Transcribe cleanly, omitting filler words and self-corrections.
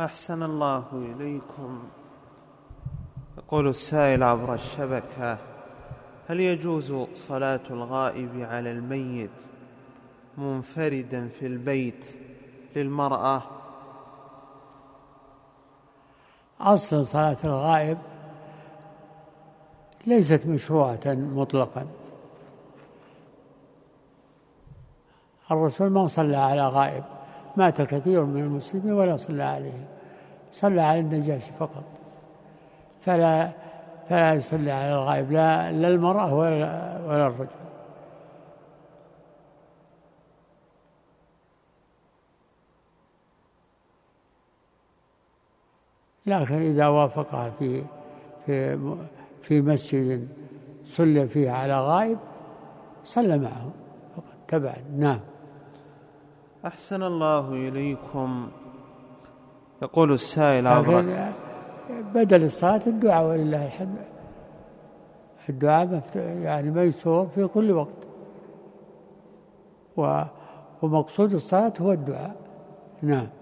أحسن الله إليكم. يقول السائل عبر الشبكة: هل يجوز صلاة الغائب على الميت منفردا في البيت للمرأة؟ أصل صلاة الغائب ليست مشروعة مطلقا. الرسول ما صلى على غائب، مات كثير من المسلمين ولا صلى عليه، صلى على النجاشي فقط، فلا يصلي على الغائب لا المرأة ولا الرجل. لكن إذا وافقها في مسجد صلى فيه على غائب صلى معه فقط تبعا. نعم. أحسن الله إليكم. يقول السائل لكن بدل الصلاة الدعاء ولله الحمد، الدعاء يعني ميسور في كل وقت، ومقصود الصلاة هو الدعاء. نعم.